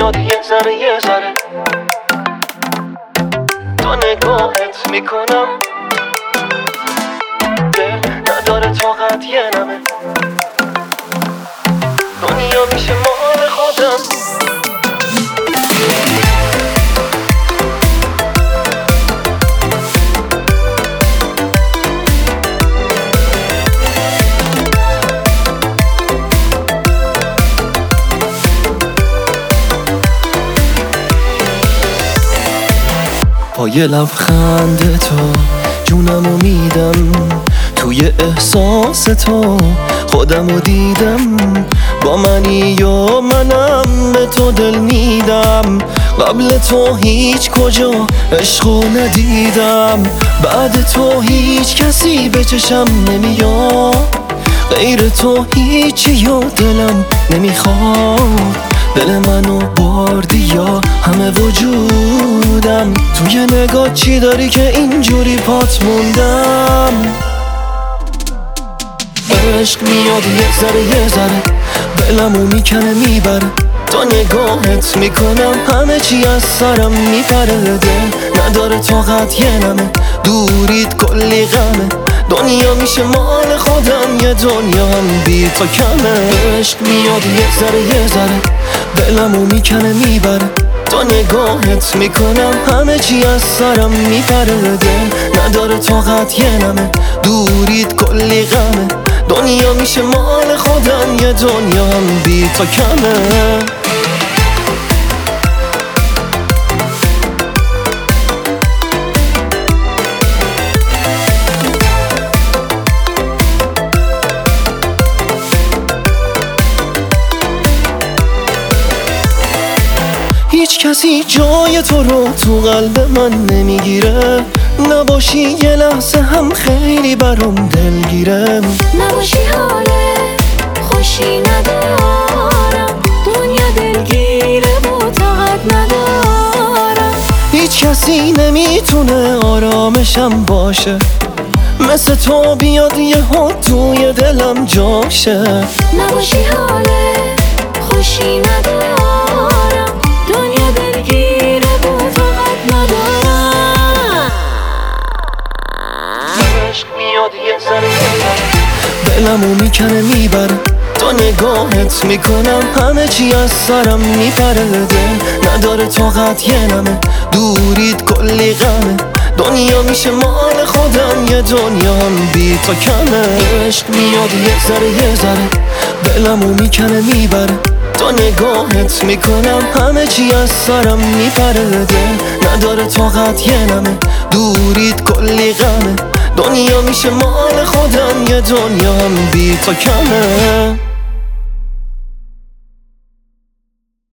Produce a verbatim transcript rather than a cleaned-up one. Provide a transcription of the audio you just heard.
میاد یه ذره یه ذره تا نگاهت میکنم دل نداره طاقت یه نمه دنیا میشه مال خودم. با یه لبخند تو جونمو میدم، توی احساس تو خودمو دیدم. با منی یا منم به تو دل میدم، قبل تو هیچ کجا عشقو ندیدم. بعد تو هیچ کسی به چشم نمیاد، غیر تو هیچی یا دلم نمیخواد. دل منو بردی یا همه وجودم، توی نگاه چی داری که اینجوری پات موندم. عشق میاد یه ذره یه ذره دلمو میکنه میبره، تا نگاهت میکنم همه چی از سرم میپره. دل نداره طاقت یه نمه دوریت کلی غمه، دنیا میشه مال خودم یه دنیا هم بی تو کمه. عشق میاد یه ذره یه ذره دلمو میکنه میبره، تا نگاهت میکنم همه چی از سرم میپره. دل نداره طاقت یه نمه دوریت کلی غمه، دنیا میشه مال خودم یه دنیا هم بی تو کمه. هیچ کسی جای تو رو تو قلب من نمیگیره، نباشی یه لحظه هم خیلی برام دلگیره. نباشی حاله خوشی ندارم، دنیا دلگیره و طاقت ندارم. هیچ کسی نمیتونه آرامشم باشه، مثل تو بیاد یه ها توی دلم جاشه. نباشی حاله خوشی ندارم، دنیا دلگیره و طاقت ندارم. عشق میاد یه ذره یه ذره دلمو میکنه میبره، تا نگاهت میکنم همه چی از سرم میپره. دل نداره طاقت یه نمه دوریت کلی غمه، دنیا میشه مال خودم یه دنیا هم بی تو کمه. عشق میاد یه ذره یه ذره دلمو میکنه میبره، تا نگاهت میکنم همه چی از سرم میپره. دل نداره طاقت یه نمه دوریت کلی غمه، دنیا میشه مال خودم یه دنیا هم بی تو کمه.